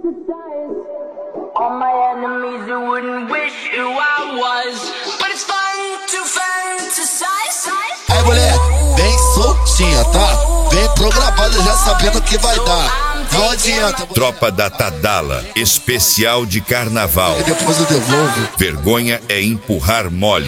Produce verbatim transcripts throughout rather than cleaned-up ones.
All my enemies who wouldn't wish who I was, but it's fun to fantasize. Aí mulher, bem soltinha, tá? Bem programada, já sabendo o que vai dar. Não adianta. Tropa da Tadala, especial de carnaval. E depois eu devolvo. Vergonha é empurrar mole.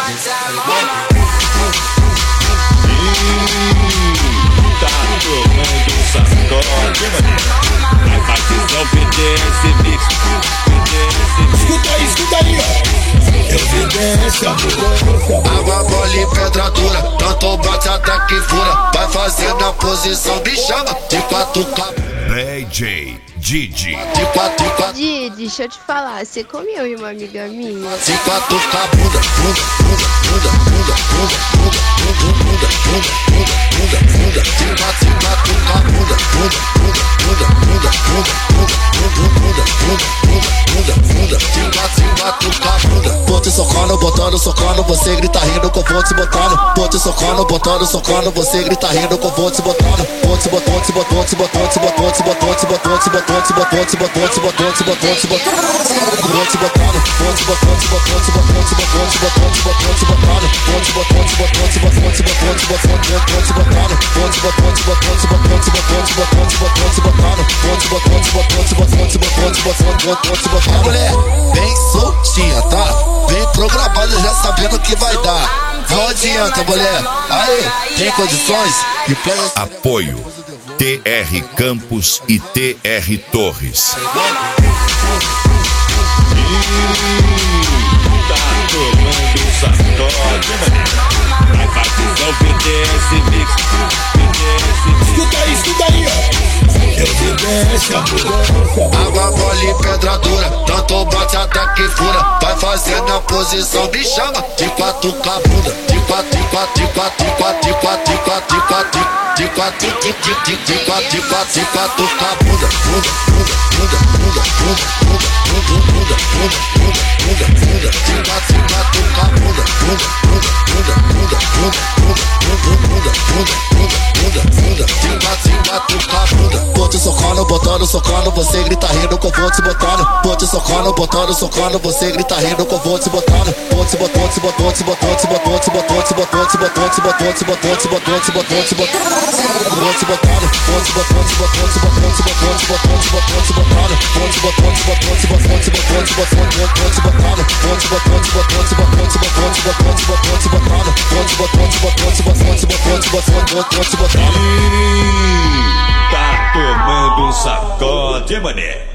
Tá tomando sacode, mané. A visão P D S Mix. Escuta aí, escuta aí, ó. Evidência, amor. Água mole e pedra dura, tanto bate até que fura. Vai fazendo a posição, me chama de quatro K. D J Didi. De quatro K. Didi, deixa eu te falar, você comeu uma amiga minha? De quatro K, bunda, bunda, bunda, bunda, bunda, bunda, bunda, bunda, bunda, bunda, bunda, bunda. De quatro, de quatro K, bunda, bunda, bunda, bunda, bunda, bunda, bunda, bunda, bunda, bunda, bunda. De quatro, de quatro K, bunda. Vou te socando, botando, socando, você grita rindo que eu vou te botando. Vou te socando, botando, socando, você grita rindo que eu vou te botando. Vou te botando, te botando, te botando, te botando, te botando, te botando, te botando. Te botando, te botando, te botando, te botando, te botando, vou te botando, vou te botando, te botando, te botando, te botando, te botando, te botando, te botando, vou te botando, te botando, te botando, te botando, te botando, te botando, vou te botando, te botando, te botando, te botando, te botando, te botando, te botando, vou te botando, te botando, te botando, te botando, te botando, te botando. Mulher, bem soltinha, tá? Bem programada, já sabendo o que vai dar. Não adianta, mulher. Aí, tem condições? Apoio T R Campos e T R Torres. Tá tomando sacode, mané. A visão P D S Mix. Escuta aí, escuta aí, ó. Evidência, amor. Água mole e pedra dura, tanto bate até que fura. Vai fazendo a posição, me chama de quatro K, bunda. De quatro, de quatro, de quatro, de quatro, de quatro, de quatro, de quatro. De quatro, de quatro, de quatro, de quatro, de quatro K, bunda, bunda, bunda, bunda, bunda, bunda, bunda, bunda, bunda, bunda, bunda, de quatro, de quatro K, bunda, bunda, bunda, bunda, bunda, bunda, bunda, bunda, bunda, bunda, bunda, de quatro, de quatro K, bunda. Vou te socando, botando, socando, você grita rindo que eu vou te botando. Vou te socando, botando, socando, você grita rindo que eu vou te botando. Vou te botando, te botando, te botando, te botando, te botando, te botando, te botando, te botando, te botando, te botando, te botando, te botando. Vou te botando, vou te botando, te botando, te botando, te botando, te botando, te botando, te botando. Vou te botando, te botando, te botando, te botando, te botando, te botando. Vou te botando, te botando, te botando, te botando, te botando, te botando, te botando. Vou te botando, te botando, te botando, te botando, te botando, te botando. Tá tomando sacode, mané.